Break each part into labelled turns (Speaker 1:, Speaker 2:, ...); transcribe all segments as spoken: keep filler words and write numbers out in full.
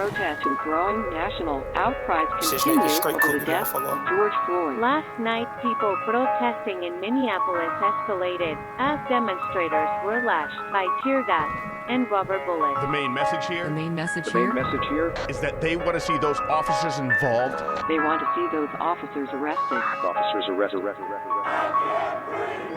Speaker 1: Protests and growing national outcries continue over the death of George Floyd.
Speaker 2: Last night, people protesting in Minneapolis escalated as demonstrators were lashed by tear gas and rubber bullets.
Speaker 3: The main message here,
Speaker 4: The main message
Speaker 1: The
Speaker 4: here,
Speaker 1: main message here
Speaker 3: is that they want to see those officers involved.
Speaker 1: they want to see those officers arrested.
Speaker 5: Officers arrested, arrested, arrested, arrested.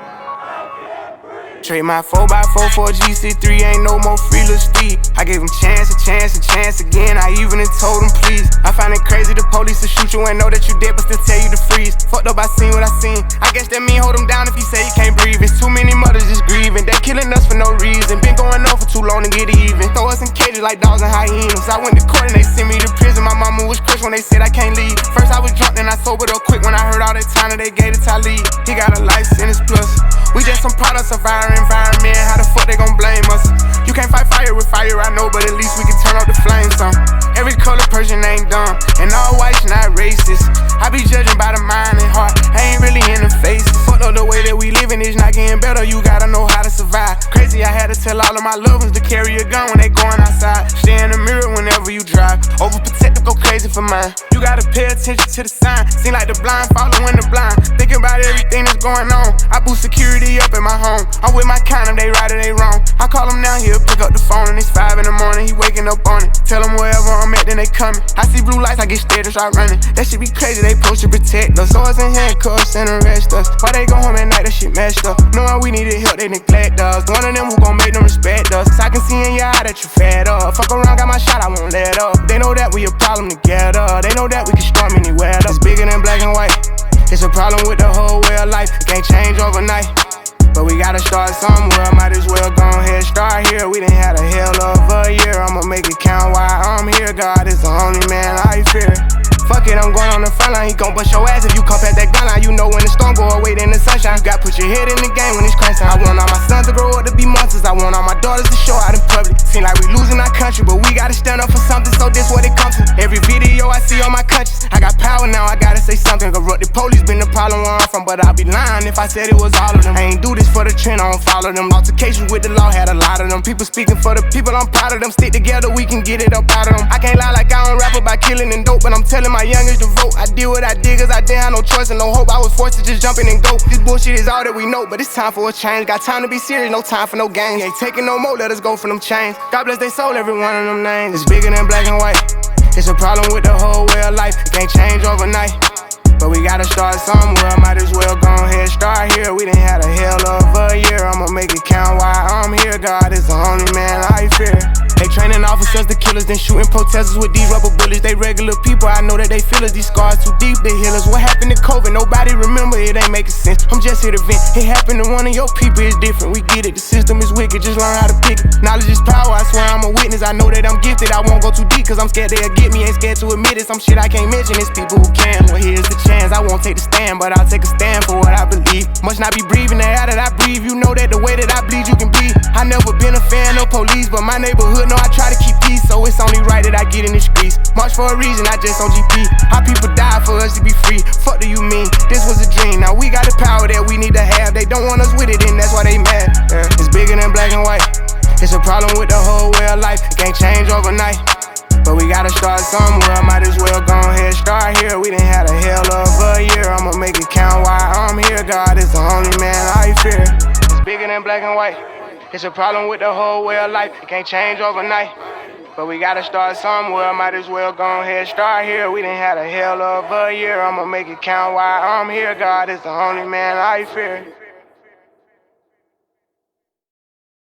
Speaker 6: Trade my four by four for a G C three, ain't no more free little Steve. I gave him chance, a chance, a chance again. I even told him please. I find it crazy the police to shoot you and know that you dead, but still tell you to freeze. Fucked up, I seen what I seen. I guess that mean hold him down if he say he can't breathe. It's too many mothers just grieving. They killing us for no reason. Been going on for too long to get even. Throw us in cages like dogs and hyenas. I went to court and they sent me to prison. My mama was crushed when they said I can't leave. First I was drunk, then I sobered up quick when I heard all that time that they gave to Talib. He got a life sentence plus. We just some products of our environment. How the fuck they gon' blame us? You can't fight fire with fire, I know, but at least we can turn up the flames some. Every color person ain't dumb, and all whites not racist. I be judging by the mind and heart, I ain't really in the face. Fuck up the way that we living is not getting better, you gotta know how to survive. Crazy, I had to tell all of my loved ones to carry a gun when they going outside. Stay in the mirror whenever you drive, overprotective, go crazy for mine. You gotta pay attention to the sign, seem like the blind following the blind. Thinking about everything that's going on, I boost security up in my home. I'm with my kind of, they right or they wrong. I call him now, he'll pick up the phone and it's five in the morning, he waking up on it. Tell him wherever I'm at, then they coming. I see blue lights, I get scared and start running. That shit be crazy, they supposed to protect us. Swords and handcuffs and arrest us. Why they go home at night, that shit messed up. Knowing we needed help, they neglect us. One of them who gon' make them respect us. I can see in your eye that you fed up. Fuck around, got my shot, I won't let up. They know that we a problem together. They know that we can storm anywhere. It's bigger than black and white. It's a problem with the whole way of life. It can't change overnight, but we gotta start somewhere. Might as well go ahead, start here. We done had a hell of a year. I'ma make it count while I'm here. God is the only man I fear. Fuck it, I'm going on the front line. He gon' bust your ass if you come past that gun line. You know when the storm go away, then the sunshine. You gotta put your head in the game when it's crunch time. I want all my sons to grow up to be monsters. I want all my daughters to show out in public. Seem like we losing our country, but we gotta stand up for something, so this what it comes to. Every video I see on my conscience, I got power now, I gotta say something. Corrupted police been the problem where I'm from, but I'd be lying if I said it was all of them. I ain't do this for the trend, I don't follow them. Altercations with the law had a lot of them. People speaking for the people, I'm proud of them. Stick together, we can get it up out of them. I can't lie like I don't rap about killing and dope, but I'm telling my youngest to vote. I did what I did cause I didn't have no choice and no hope. I was forced to just jump in and go. This bullshit is all that we know, but it's time for a change. Got time to be serious, no time for no games. Ain't taking no more, let us go for them chains. God bless they soul, every one of them names. It's bigger than black and white. It's a problem with the whole way of life. It can't change overnight, but we gotta start somewhere. Might as well go ahead, start here. We done had a hell of a year. I'ma make it count while I'm here. God is the only man I fear. They training officers to killers, then shooting protesters with these rubber bullets. They regular people, I know that they feel us. These scars too deep, they heal us. What happened to COVID? Nobody remember, it ain't making sense. I'm just here to vent. It happened to one of your people, it's different. We get it, the system is wicked, just learn how to pick it. Knowledge is power, I swear I'm a witness. I know that I'm gifted, I won't go too deep, cause I'm scared they'll get me. Ain't scared to admit it, some shit I can't mention. It's people who can. Well, here's the chance, I won't take the stand, but I'll take a stand for what I believe. Must not be breathing the air that I breathe. You know that the way that I bleed, you can bleed. I never been a fan of police, but my neighborhood know I try to keep peace, so it's only right that I get in the streets. March for a reason, I just on G P. How people die for us to be free. Fuck do you mean? This was a dream. Now we got the power that we need to have. They don't want us with it, and that's why they mad. Yeah. It's bigger than black and white. It's a problem with the whole way of life. It can't change overnight, but we gotta start somewhere. Might as well go ahead, start here. We done had a hell of a year. I'ma make it count while I'm here. God is the only man I fear. It's bigger than black and white. It's a problem with the whole way of life. It can't change overnight, but we gotta start somewhere. Might as well go ahead, start here. We done had a hell of a year. I'ma make it count while I'm here. God is the only man I fear.